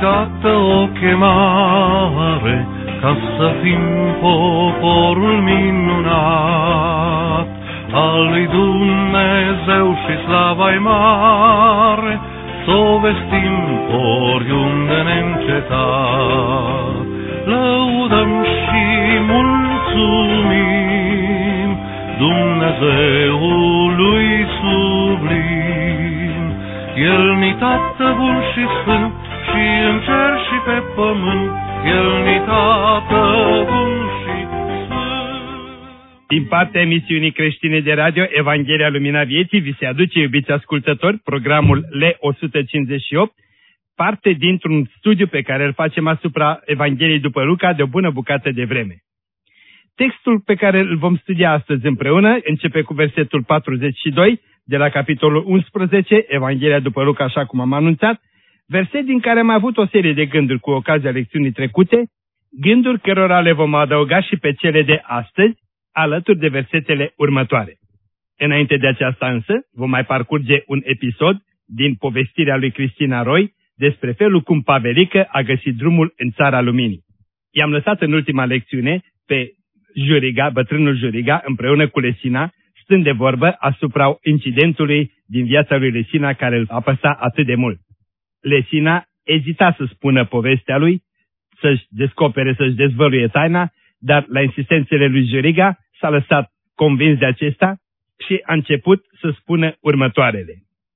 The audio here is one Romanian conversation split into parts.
dată o chemare ca să fim poporul minunat al lui Dumnezeu și slava-i mare, s-o vestim oriunde neîncetat. Lăudăm și mulțumim Dumnezeului sublim. El-ni Tată bun și sfânt, și în cer și pe pământ, El-ni Tată bun și sfânt. Din partea emisiunii creștine de radio Evanghelia Lumina Vieții, vi se aduce, iubiți ascultători, programul L158, parte dintr-un studiu pe care îl facem asupra Evangheliei după Luca de o bună bucată de vreme. Textul pe care îl vom studia astăzi împreună începe cu versetul 42 de la capitolul 11, Evanghelia după Luca, așa cum am anunțat, verset din care am avut o serie de gânduri cu ocazia lecțiunii trecute, gânduri cărora le vom adăuga și pe cele de astăzi, alături de versetele următoare. Înainte de aceasta însă, vom mai parcurge un episod din povestirea lui Cristina Roy despre felul cum Pavelică a găsit drumul în Țara Luminii. I-am lăsat în ultima lecțiune pe Juriga, bătrânul Juriga, împreună cu Lesina, stând de vorbă asupra incidentului din viața lui Lesina care îl apăsa atât de mult. Lesina ezita să spună povestea lui, să-și descopere, să-și dezvăluie taina, dar la insistențele lui Juriga s-a lăsat convins de acesta și a început să spună următoarele.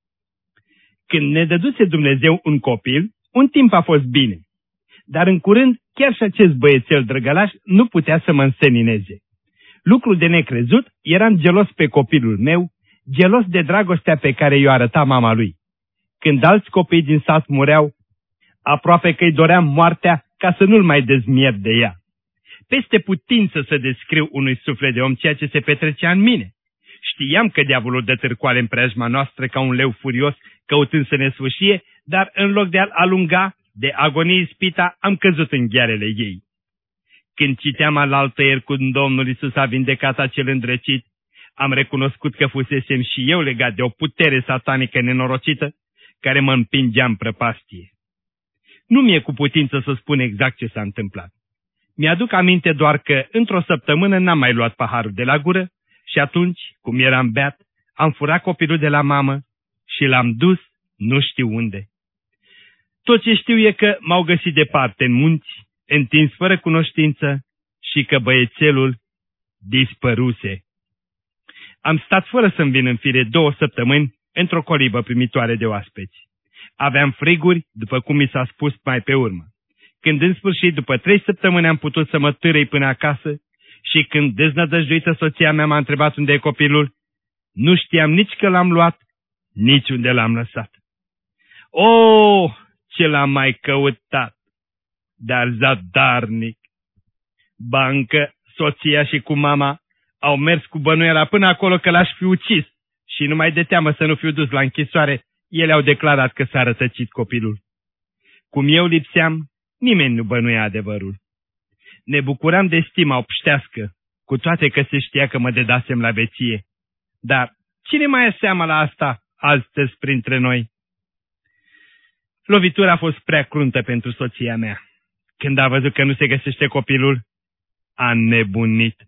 Când ne dăduse Dumnezeu un copil, un timp a fost bine, dar în curând chiar și acest băiețel drăgălaș nu putea să mă însenineze. Lucrul de necrezut, eram gelos pe copilul meu, gelos de dragostea pe care i-o arăta mama lui. Când alți copii din sat mureau, aproape că îi doream moartea ca să nu-l mai dezmier de ea. Peste putință să descriu unui suflet de om ceea ce se petrecea în mine. Știam că diavolul dă târcoale în preajma noastră ca un leu furios căutând să ne sfâșie, dar în loc de a-l alunga, de agonie ispita, am căzut în ghearele ei. Când citeam alaltăieri când Domnul Iisus a vindecat acel îndrăcit, am recunoscut că fusesem și eu legat de o putere satanică nenorocită care mă împingea în prăpastie. Nu mi-e cu putință să spun exact ce s-a întâmplat. Mi-aduc aminte doar că într-o săptămână n-am mai luat paharul de la gură și atunci, cum eram beat, am furat copilul de la mamă și l-am dus nu știu unde. Tot ce știu e că m-au găsit departe în munți, întins fără cunoștință și că băiețelul dispăruse. Am stat fără să-mi vin în fire 2 săptămâni într-o colibă primitoare de oaspeți. Aveam friguri, după cum mi s-a spus mai pe urmă. Când în sfârșit, după 3 săptămâni, am putut să mă târâi până acasă și când deznădăjduită soția mea m-a întrebat unde e copilul, nu știam nici că l-am luat, nici unde l-am lăsat. Oh, ce l-am mai căutat, dar zadarnic. Bancă, soția și cu mama au mers cu bănuiala până acolo că l-aș fi ucis și numai de teamă să nu fiu dus la închisoare, ele au declarat că s-a rătăcit copilul. Cum eu lipseam, nimeni nu bănuia adevărul. Ne bucuram de stima obștească, cu toate că se știa că mă dedasem la veție. Dar cine mai e seama la asta astăzi printre noi? Lovitura a fost prea cruntă pentru soția mea. Când a văzut că nu se găsește copilul, a nebunit.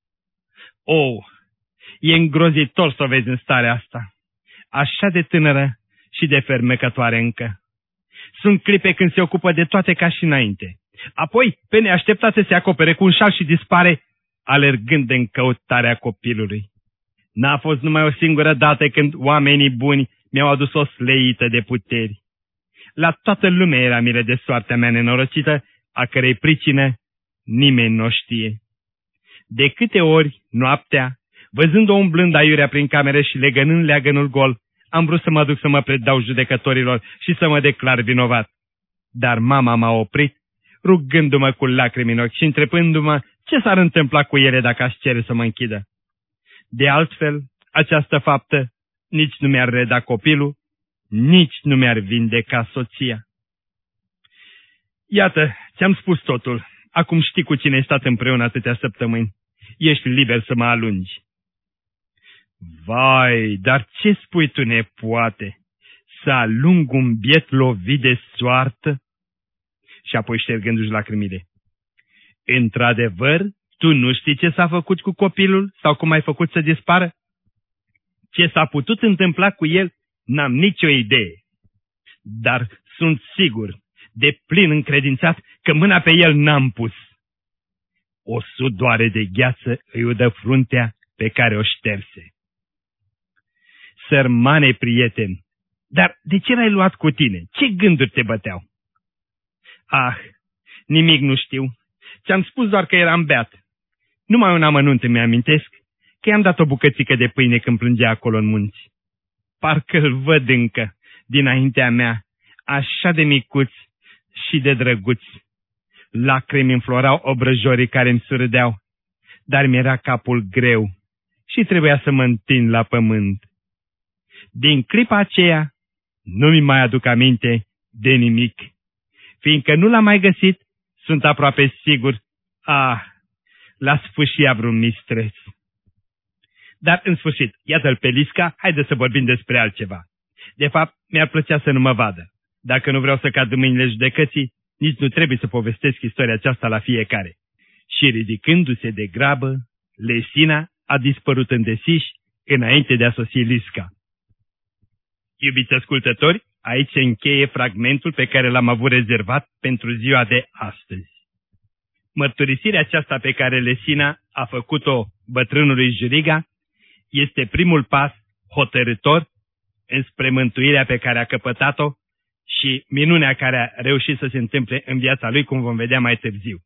Oh, e îngrozitor să o vezi în starea asta. Așa de tânără și de fermecătoare încă. Sunt clipe când se ocupă de toate ca și înainte. Apoi, pe neașteptate, se acopere cu un șal și dispare, alergând în căutarea copilului. N-a fost numai o singură dată când oamenii buni mi-au adus o sleită de puteri. La toată lumea era milă de soartea mea nenorocită, a cărei pricină nimeni nu știe. De câte ori, noaptea, văzând-o umblând aiurea prin camere și legănând leagănul gol, am vrut să mă duc să mă predau judecătorilor și să mă declar vinovat. Dar mama m-a oprit, rugându-mă cu lacrimi în ochi și întrebându-mă ce s-ar întâmpla cu ele dacă aș cere să mă închidă. De altfel, această faptă nici nu mi-ar reda copilul, nici nu mi-ar vindeca soția. Iată, ți-am spus totul. Acum știi cu cine ai stat împreună atâtea săptămâni. Ești liber să mă alungi. Vai, dar ce spui tu, nepoate? Să alung un biet lovit de soartă? Și apoi ștergându-și lacrimile: într-adevăr, tu nu știi ce s-a făcut cu copilul sau cum ai făcut să dispară? Ce s-a putut întâmpla cu el, n-am nicio idee. Dar sunt sigur, de plin încredințat, că mâna pe el n-am pus. O sudoare de gheață îi udă fruntea pe care o șterse. Sărmane prieten, dar de ce l-ai luat cu tine? Ce gânduri te băteau? Ah, nimic nu știu. Ți-am spus doar că eram beat. Numai un amănunt îmi amintesc, că i-am dat o bucățică de pâine când plângea acolo în munți. Parcă-l văd încă, dinaintea mea, așa de micuț și de drăguț. Lacrimi înflorau obrăjorii care îmi surdeau, dar mi-era capul greu și trebuia să mă întind la pământ. Din clipa aceea nu-mi mai aduc aminte de nimic. Fiindcă nu l-am mai găsit, sunt aproape sigur, l-a sfâșia vreun mistreț. Dar în sfârșit, iată-l pe Lisca, haide să vorbim despre altceva. De fapt, mi-ar plăcea să nu mă vadă. Dacă nu vreau să cad în mâinile judecății, nici nu trebuie să povestesc istoria aceasta la fiecare. Și ridicându-se de grabă, Lesina a dispărut în desiș înainte de a sosi Lisca. Iubiți ascultători, aici se încheie fragmentul pe care l-am avut rezervat pentru ziua de astăzi. Mărturisirea aceasta pe care Lesina a făcut-o bătrânului Juriga este primul pas hotărâtor înspre mântuirea pe care a căpătat-o și minunea care a reușit să se întâmple în viața lui, cum vom vedea mai târziu.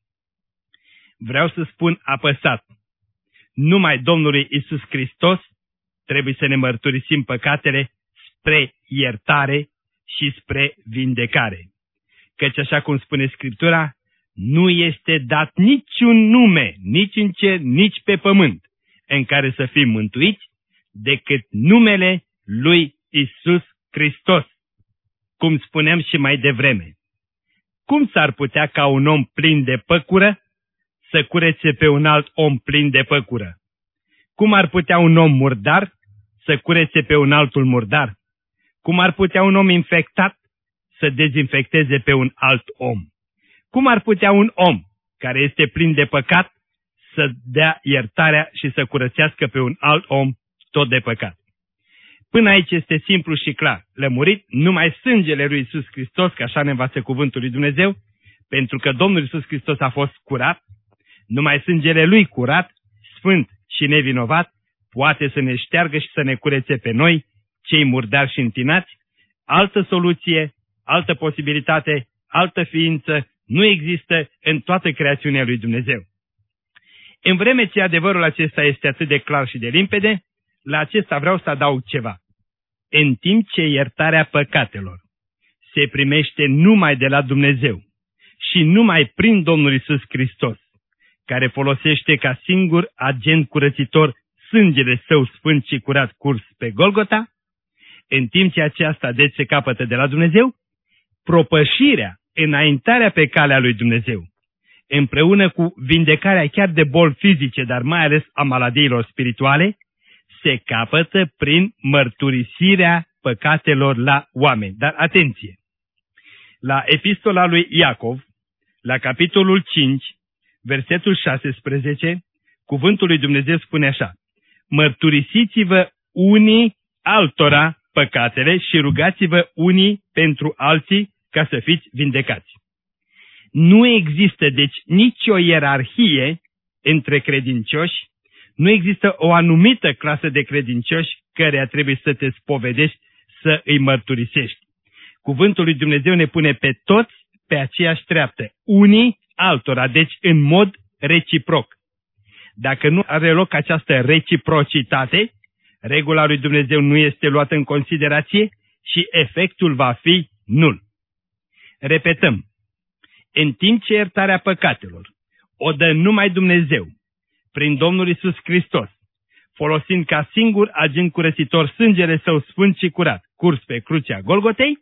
Vreau să spun apăsat, numai Domnului Iisus Hristos trebuie să ne mărturisim păcatele spre iertare și spre vindecare. Căci așa cum spune Scriptura, nu este dat niciun nume, nici în cer, nici pe pământ, în care să fim mântuiți, decât numele lui Iisus Hristos. Cum spuneam și mai devreme, cum s-ar putea ca un om plin de păcură să curețe pe un alt om plin de păcură? Cum ar putea un om murdar să curețe pe un altul murdar? Cum ar putea un om infectat să dezinfecteze pe un alt om? Cum ar putea un om care este plin de păcat să dea iertarea și să curățească pe un alt om tot de păcat? Până aici este simplu și clar, lămurit, numai sângele lui Iisus Hristos, că așa ne învață cuvântul lui Dumnezeu, pentru că Domnul Iisus Hristos a fost curat, numai sângele lui curat, sfânt și nevinovat, poate să ne șteargă și să ne curețe pe noi, cei murdari și întinați. Altă soluție, altă posibilitate, altă ființă nu există în toată creațiunea lui Dumnezeu. În vreme ce adevărul acesta este atât de clar și de limpede, la acesta vreau să adaug ceva. În timp ce iertarea păcatelor se primește numai de la Dumnezeu și numai prin Domnul Iisus Hristos, care folosește ca singur agent curățitor sângele său sfânt și curat curs pe Golgota, în timp ce aceasta deci se capătă de la Dumnezeu, propășirea, înaintarea pe calea lui Dumnezeu, împreună cu vindecarea chiar de boli fizice, dar mai ales a maladiilor spirituale, se capătă prin mărturisirea păcatelor la oameni. Dar atenție! La epistola lui Iacov, la capitolul 5, versetul 16, cuvântul lui Dumnezeu spune așa: mărturisiți-vă unii altora păcatele și rugați-vă unii pentru alții ca să fiți vindecați. Nu există deci nicio ierarhie între credincioși, nu există o anumită clasă de credincioși căreia trebuie să te spovedești, să îi mărturisești. Cuvântul lui Dumnezeu ne pune pe toți pe aceeași treaptă, unii altora, deci în mod reciproc. Dacă nu are loc această reciprocitate, regula lui Dumnezeu nu este luată în considerație și efectul va fi nul. Repetăm, în timp ce iertarea păcatelor o dă numai Dumnezeu, prin Domnul Iisus Hristos, folosind ca singur agent curățitor sângele său sfânt și curat, curs pe crucea Golgotei,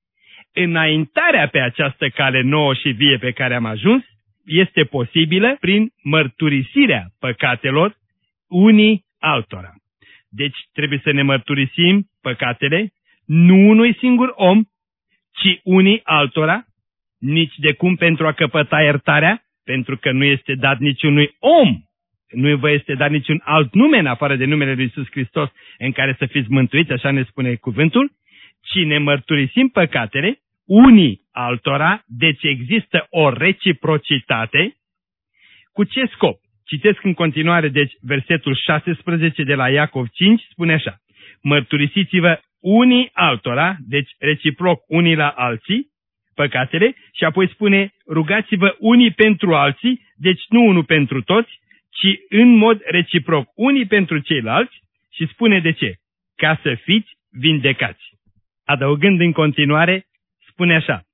înaintarea pe această cale nouă și vie pe care am ajuns este posibilă prin mărturisirea păcatelor unii altora. Deci trebuie să ne mărturisim păcatele nu unui singur om, ci unii altora, nici de cum pentru a căpăta iertarea, pentru că nu este dat niciunui om, nu vă este dat niciun alt nume în afară de numele lui Iisus Hristos în care să fiți mântuiți, așa ne spune cuvântul, ci ne mărturisim păcatele unii altora, deci există o reciprocitate. Cu ce scop? Citesc în continuare, deci, versetul 16 de la Iacov 5, spune așa: mărturisiți-vă unii altora, deci reciproc unii la alții, păcatele, și apoi spune rugați-vă unii pentru alții, deci nu unul pentru toți, ci în mod reciproc unii pentru ceilalți, și spune de ce? Ca să fiți vindecați. Adăugând în continuare, spune așa: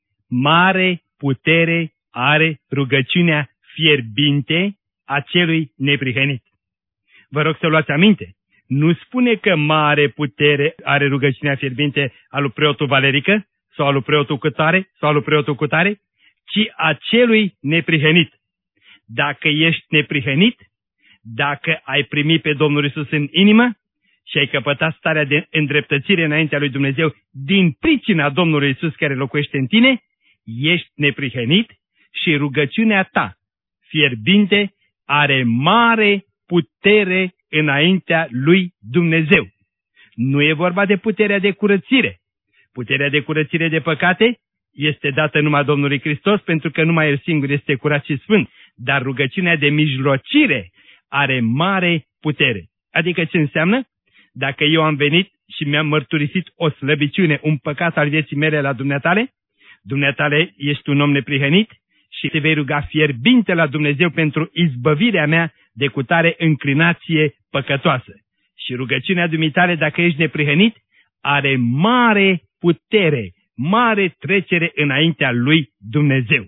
mare putere are rugăciunea fierbinte a celui neprihănit. Vă rog să luați aminte, nu spune că mare putere are rugăciunea fierbinte a lui preotul Valerică, sau a lui preotul Cutare, sau a lui preotul Cutare, ci a celui neprihănit. Dacă ești neprihănit, dacă ai primit pe Domnul Iisus în inimă și ai căpătat starea de îndreptățire înaintea lui Dumnezeu din pricina Domnului Iisus care locuiește în tine, ești neprihănit și rugăciunea ta fierbinte are mare putere înaintea lui Dumnezeu. Nu e vorba de puterea de curățire. Puterea de curățire de păcate este dată numai Domnului Hristos, pentru că numai El singur este curat și sfânt, dar rugăciunea de mijlocire are mare putere. Adică ce înseamnă? Dacă eu am venit și mi-am mărturisit o slăbiciune, un păcat al vieții mele la dumneatale ești un om neprihănit și te vei ruga fierbinte la Dumnezeu pentru izbăvirea mea de cutare înclinație păcătoasă. Și rugăciunea dumitale, dacă ești neprihănit, are mare putere, mare trecere înaintea lui Dumnezeu.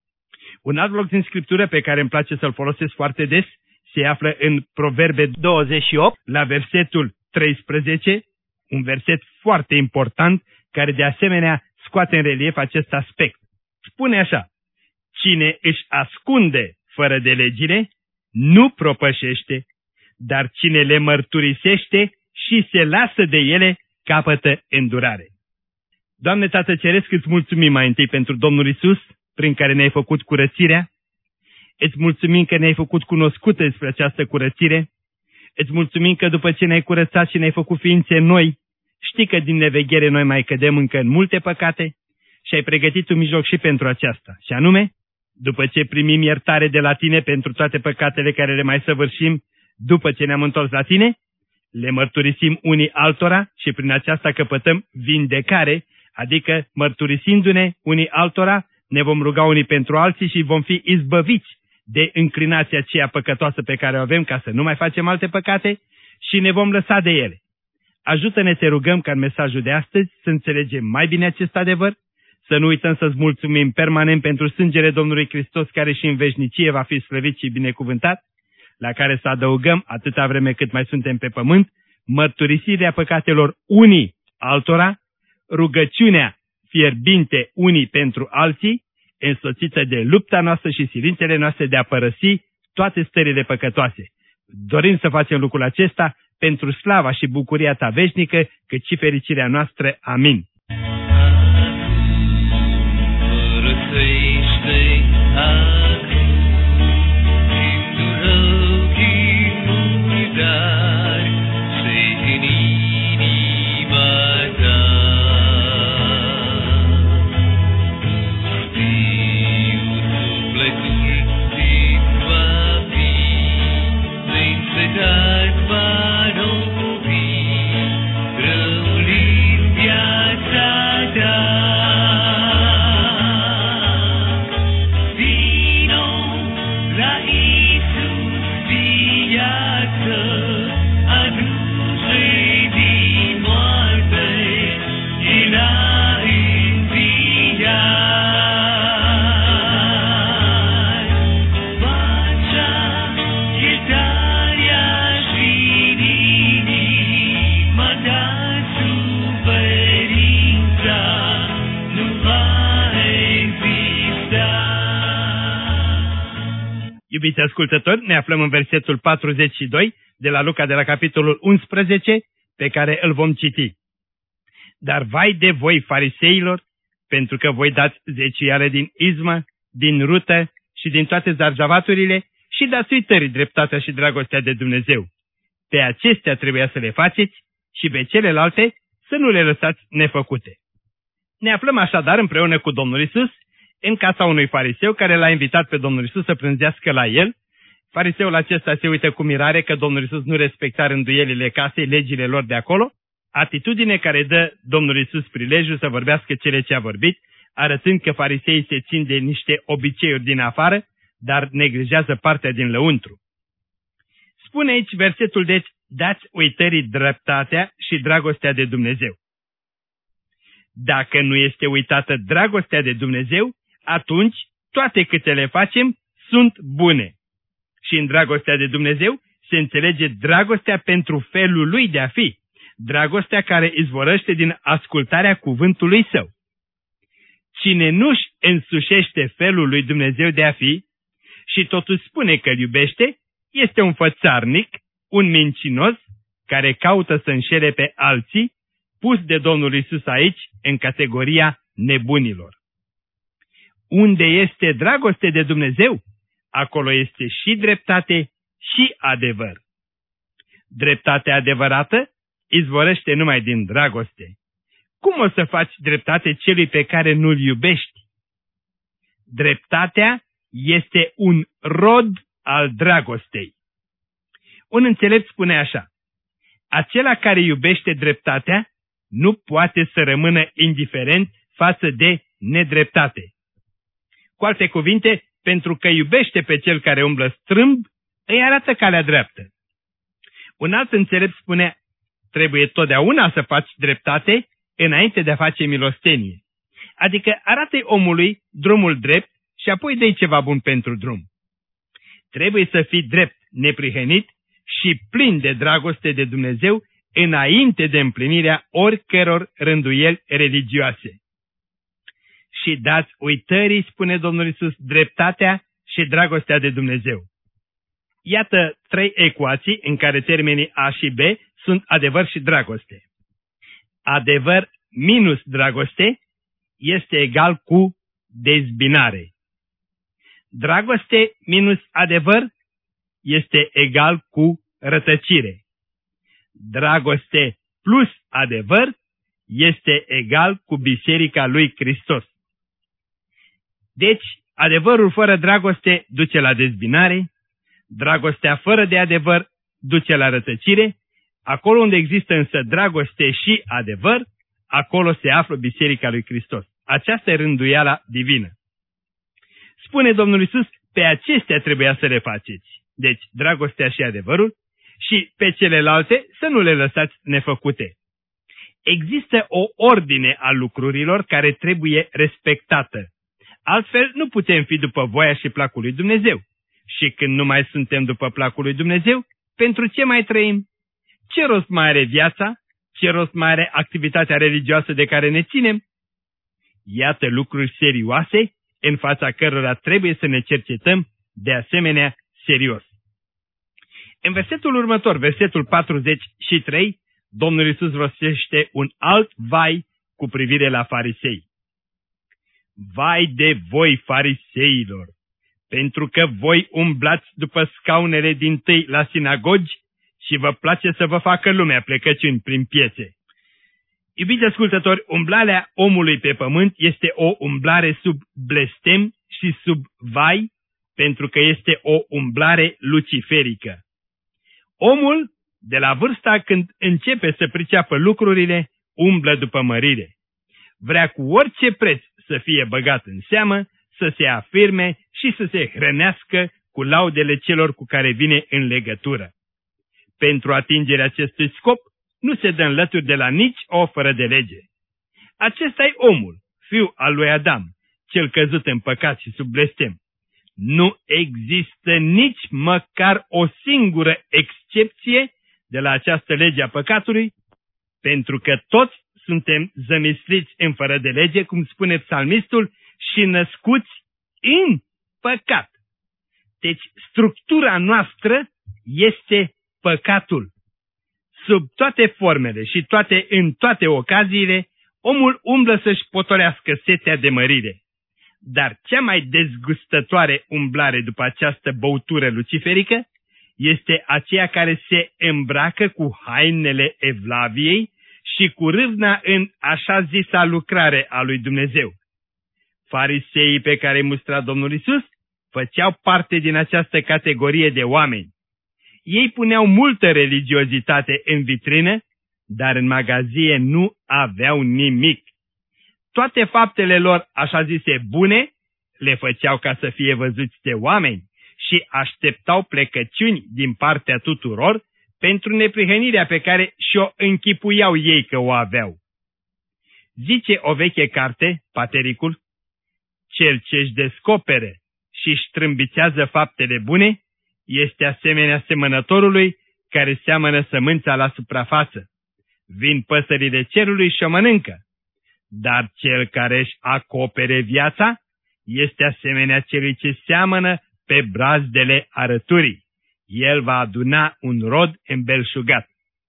Un alt loc din Scriptură pe care îmi place să-l folosesc foarte des se află în Proverbe 28, la versetul 13, un verset foarte important care de asemenea scoate în relief acest aspect. Spune așa: cine își ascunde fără de legile, nu propășește, dar cine le mărturisește și se lasă de ele, capătă îndurare. Doamne Tată Ceresc, îți mulțumim mai întâi pentru Domnul Iisus, prin care ne-ai făcut curățirea. Îți mulțumim că ne-ai făcut cunoscută despre această curățire. Îți mulțumim că după ce ne-ai curățat și ne-ai făcut ființe noi, știi că din neveghere noi mai cădem încă în multe păcate și ai pregătit un mijloc și pentru aceasta. Și anume, după ce primim iertare de la tine pentru toate păcatele care le mai săvârșim, după ce ne-am întors la tine, le mărturisim unii altora și prin aceasta căpătăm vindecare, adică mărturisindu-ne unii altora, ne vom ruga unii pentru alții și vom fi izbăviți de înclinația aceea păcătoasă pe care o avem ca să nu mai facem alte păcate și ne vom lăsa de ele. Ajută-ne, te rugăm, ca în mesajul de astăzi să înțelegem mai bine acest adevăr, să nu uităm să-ți mulțumim permanent pentru sângele Domnului Hristos care și în veșnicie va fi slăvit și binecuvântat, la care să adăugăm, atâta vreme cât mai suntem pe pământ, mărturisirea păcatelor unii altora, rugăciunea fierbinte unii pentru alții, însoțită de lupta noastră și silințele noastre de a părăsi toate stările păcătoase. Dorim să facem lucrul acesta pentru slava și bucuria ta veșnică, cât și fericirea noastră. Amin. Iubiți ascultători, ne aflăm în versetul 42 de la Luca de la capitolul 11, pe care îl vom citi. Dar vai de voi, fariseilor, pentru că voi dați zeciuială din izmă, din rută și din toate zarjavaturile și dați uitării dreptatea și dragostea de Dumnezeu. Pe acestea trebuia să le faceți și pe celelalte să nu le lăsați nefăcute. Ne aflăm așadar împreună cu Domnul Iisus în casa unui fariseu care l-a invitat pe Domnul Iisus să prânzească la el. Fariseul acesta se uită cu mirare că Domnul Iisus nu respecta rânduielile casei, legile lor de acolo, atitudine care dă Domnul Iisus prilejul să vorbească cele ce a vorbit, arătând că fariseii se țin de niște obiceiuri din afară, dar neglijează partea din lăuntru. Spune aici versetul, deci, dați uitării dreptatea și dragostea de Dumnezeu. Dacă nu este uitată dragostea de Dumnezeu, atunci toate câte le facem sunt bune. Și în dragostea de Dumnezeu se înțelege dragostea pentru felul Lui de a fi, dragostea care izvorăște din ascultarea cuvântului Său. Cine nu-și însușește felul lui Dumnezeu de a fi și totuși spune că îl iubește, este un fățarnic, un mincinos, care caută să înșele pe alții, pus de Domnul Iisus aici în categoria nebunilor. Unde este dragoste de Dumnezeu, acolo este și dreptate și adevăr. Dreptatea adevărată izvorăște numai din dragoste. Cum o să faci dreptate celui pe care nu-l iubești? Dreptatea este un rod al dragostei. Un înțelept spune așa: acela care iubește dreptatea nu poate să rămână indiferent față de nedreptate. Cu alte cuvinte, pentru că iubește pe cel care umblă strâmb, îi arată calea dreaptă. Un alt înțelept spune: trebuie totdeauna să faci dreptate înainte de a face milostenie. Adică arată-i omului drumul drept și apoi dă-i ceva bun pentru drum. Trebuie să fii drept, neprihănit și plin de dragoste de Dumnezeu înainte de împlinirea oricăror rânduieli religioase. Și dați uitării, spune Domnul Iisus, dreptatea și dragostea de Dumnezeu. Iată 3 ecuații în care termenii A și B sunt adevăr și dragoste. Adevăr minus dragoste este egal cu dezbinare. Dragoste minus adevăr este egal cu rătăcire. Dragoste plus adevăr este egal cu Biserica lui Hristos. Deci, adevărul fără dragoste duce la dezbinare, dragostea fără de adevăr duce la rătăcire. Acolo unde există însă dragoste și adevăr, acolo se află Biserica lui Hristos. Aceasta e rânduiala divină. Spune Domnul Iisus, pe acestea trebuia să le faceți. Deci, dragostea și adevărul, și pe celelalte să nu le lăsați nefăcute. Există o ordine a lucrurilor care trebuie respectată. Altfel nu putem fi după voia și placul lui Dumnezeu. Și când nu mai suntem după placul lui Dumnezeu, pentru ce mai trăim? Ce rost mai are viața? Ce rost mai are activitatea religioasă de care ne ținem? Iată lucruri serioase în fața cărora trebuie să ne cercetăm de asemenea serios. În versetul următor, versetul 43, Domnul Iisus rostește un alt vai cu privire la farisei. Vai de voi, fariseilor, pentru că voi umblați după scaunele dintâi la sinagogi și vă place să vă facă lumea plecăciuni prin piețe. Iubiți ascultători, umblarea omului pe pământ este o umblare sub blestem și sub vai, pentru că este o umblare luciferică. Omul, de la vârsta când începe să priceapă lucrurile, umblă după mărire. Vrea cu orice preț să fie băgat în seamă, să se afirme și să se hrănească cu laudele celor cu care vine în legătură. Pentru atingerea acestui scop, nu se dă înlături de la nici o fără de lege. Acesta e omul, fiul al lui Adam, cel căzut în păcat și sub blestem. Nu există nici măcar o singură excepție de la această lege a păcatului, pentru că toți suntem zămisliți în fără de lege, cum spune psalmistul, și născuți în păcat. Deci structura noastră este păcatul. Sub toate formele și în toate ocaziile, Omul umblă să-și potolească setea de mărire, dar cea mai dezgustătoare umblare după această băutură luciferică este aceea care se îmbracă cu hainele evlaviei și cu râvna în așa zisa lucrare a lui Dumnezeu. Fariseii pe care îi mustra Domnul Iisus făceau parte din această categorie de oameni. Ei puneau multă religiozitate în vitrină, dar în magazie nu aveau nimic. Toate faptele lor, așa zise, bune, le făceau ca să fie văzuți de oameni și așteptau plecăciuni din partea tuturor pentru neprihănirea pe care și-o închipuiau ei că o aveau. Zice o veche carte, Patericul, cel ce-și descopere și-și trâmbițează faptele bune este asemenea semănătorului care seamănă sămânța la suprafață. Vin păsările cerului și o mănâncă, dar cel care își acopere viața este asemenea celui ce seamănă pe brazdele arăturii. El va aduna un rod îmbelșugat.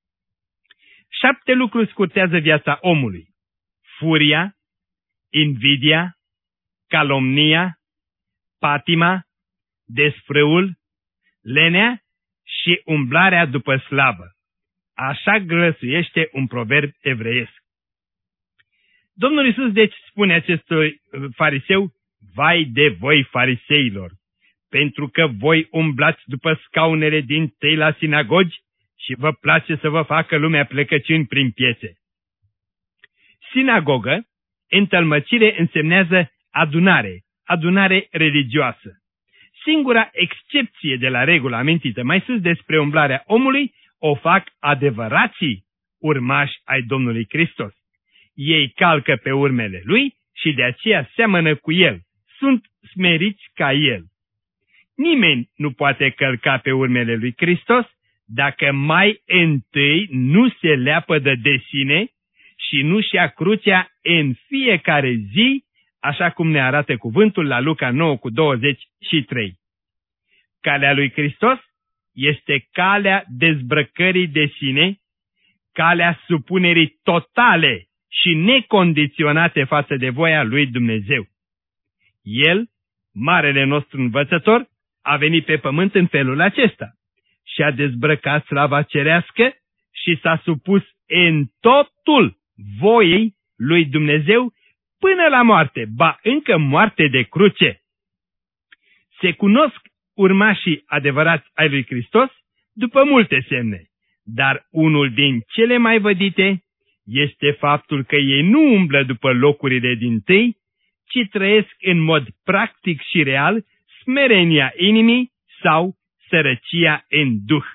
7 lucruri scurtează viața omului: furia, invidia, calomnia, patima, desfrâul, lenea și umblarea după slavă. Așa glăsuiește un proverb evreiesc. Domnul Iisus deci spune acestui fariseu: vai de voi, fariseilor, pentru că voi umblați după scaunele din tâi la sinagogi și vă place să vă facă lumea plecăciuni prin piețe. Sinagogă, în tălmăcire, însemnează adunare religioasă. Singura excepție de la regula amintită mai sus despre umblarea omului o fac adevărații urmași ai Domnului Hristos. Ei calcă pe urmele lui și de aceea seamănă cu el, sunt smeriți ca el. Nimeni nu poate călca pe urmele lui Hristos dacă mai întâi nu se leapădă de sine și nu-și ia crucea în fiecare zi, așa cum ne arată cuvântul la Luca 9:23. Calea lui Hristos este calea dezbrăcării de sine, calea supunerii totale și necondiționate față de voia lui Dumnezeu. El, marele nostru învățător, a venit pe pământ în felul acesta și a dezbrăcat slava cerească și s-a supus în totul voiei lui Dumnezeu până la moarte, ba încă moarte de cruce. Se cunosc urmașii adevărați ai lui Hristos după multe semne, dar unul din cele mai vădite este faptul că ei nu umblă după locurile dintâi, ci trăiesc în mod practic și real smerenia inimii sau sărăcia în duh.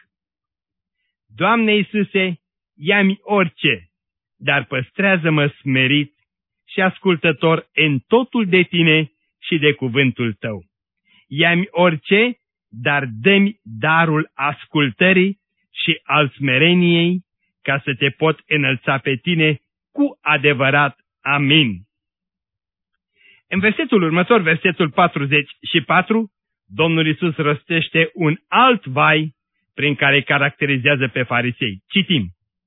Doamne Iisuse, ia-mi orice, dar păstrează-mă smerit și ascultător în totul de Tine și de cuvântul Tău. Ia-mi orice, dar dă-mi darul ascultării și al smereniei, ca să Te pot înălța pe Tine cu adevărat. Amin. În versetul următor, versetul 44, Domnul Iisus rostește un alt vai prin care caracterizează pe farisei. Citim: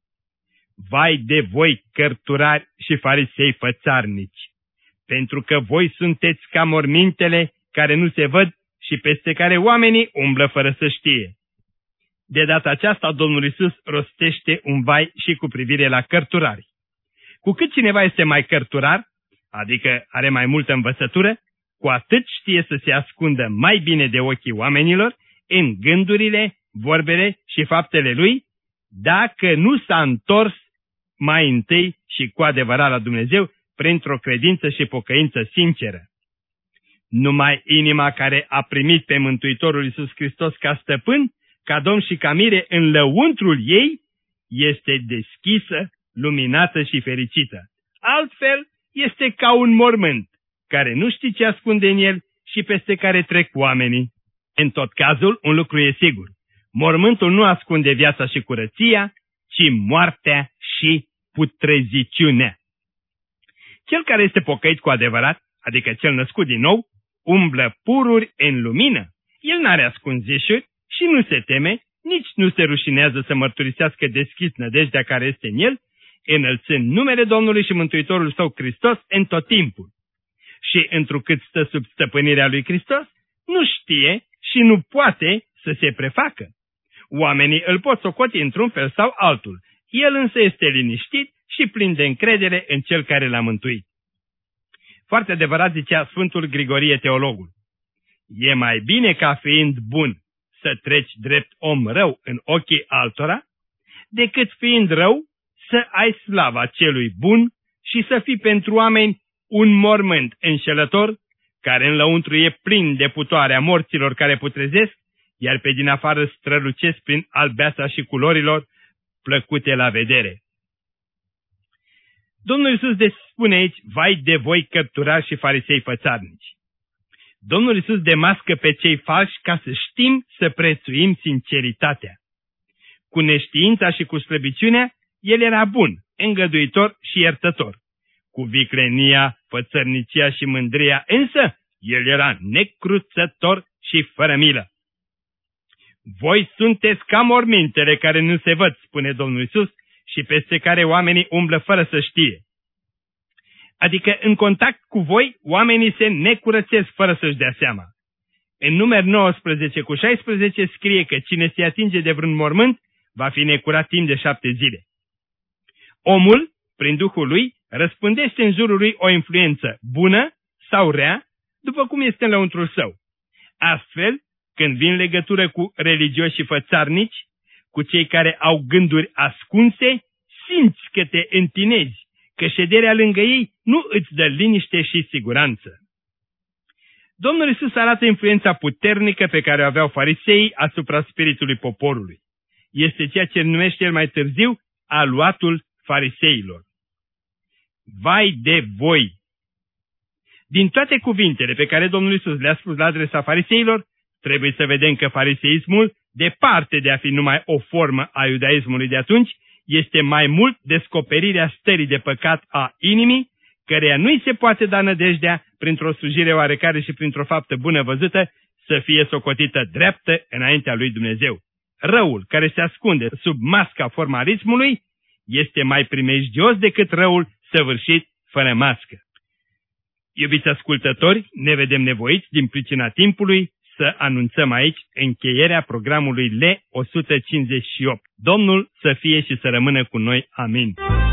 vai de voi, cărturari și farisei fățarnici, pentru că voi sunteți ca mormintele care nu se văd și peste care oamenii umblă fără să știe. De data aceasta, Domnul Iisus rostește un vai și cu privire la cărturari. Cu cât cineva este mai cărturar, adică are mai multă învățătură, cu atât știe să se ascundă mai bine de ochii oamenilor în gândurile, vorbele și faptele lui, dacă nu s-a întors mai întâi și cu adevărat la Dumnezeu printr-o credință și pocăință sinceră. Numai inima care a primit pe Mântuitorul Iisus Hristos ca stăpân, ca Domn și ca mire în lăuntrul ei, este deschisă, luminată și fericită. Altfel, este ca un mormânt, care nu știe ce ascunde în el și peste care trec oamenii. În tot cazul, un lucru e sigur: mormântul nu ascunde viața și curăția, ci moartea și putreziciunea. Cel care este pocăit cu adevărat, adică cel născut din nou, umblă pururi în lumină. El n-are ascunzișuri și nu se teme, nici nu se rușinează să mărturisească deschis nădejdea care este în el, înălțând numele Domnului și Mântuitorul său Hristos în tot timpul. Și întrucât stă sub stăpânirea lui Hristos, nu știe și nu poate să se prefacă. Oamenii îl pot socoti într-un fel sau altul, el însă este liniștit și plin de încredere în cel care l-a mântuit. Foarte adevărat zicea Sfântul Grigorie Teologul: e mai bine ca fiind bun să treci drept om rău în ochii altora, decât fiind rău să ai slava celui bun și să fii pentru oameni un mormânt înșelător, care în lăuntru e plin de putoarea morților care putrezesc, iar pe din afară strălucesc prin albeața și culorilor plăcute la vedere. Domnul Iisus spune aici: vai de voi cărturari și farisei fățarnici. Domnul Iisus demască pe cei falși ca să știm să prețuim sinceritatea. Cu neștiința și cu slăbiciunea, el era bun, îngăduitor și iertător. Cu viclenia, fățărnicia și mândria, însă, el era necruțător și fără milă. Voi sunteți ca mormintele care nu se văd, spune Domnul Iisus, și peste care oamenii umblă fără să știe. Adică în contact cu voi, oamenii se necurățesc fără să-și dea seama. În Numeri 19:16 scrie că cine se atinge de vreun mormânt va fi necurat timp de 7 zile. Omul, prin Duhul lui, răspândește în jurul lui o influență bună sau rea, după cum este în lăuntrul său. Astfel, când vin legătură cu religioși și fățarnici, cu cei care au gânduri ascunse, simți că te întinezi, că șederea lângă ei nu îți dă liniște și siguranță. Domnul Iisus arată influența puternică pe care o aveau fariseii asupra spiritului poporului. Este ceea ce numește el mai târziu aluatul fariseilor. Vai de voi! Din toate cuvintele pe care Domnul Iisus le-a spus la adresa fariseilor, trebuie să vedem că fariseismul, departe de a fi numai o formă a iudaismului de atunci, este mai mult descoperirea stării de păcat a inimii, căreia nu-i se poate da nădejdea, printr-o slujire oarecare și printr-o faptă bună văzută, să fie socotită dreaptă înaintea lui Dumnezeu. Răul care se ascunde sub masca formalismului este mai primejdios decât răul săvârșit fără mască. Iubiți ascultători, ne vedem nevoiți din pricina timpului să anunțăm aici încheierea programului L158. Domnul să fie și să rămână cu noi. Amin.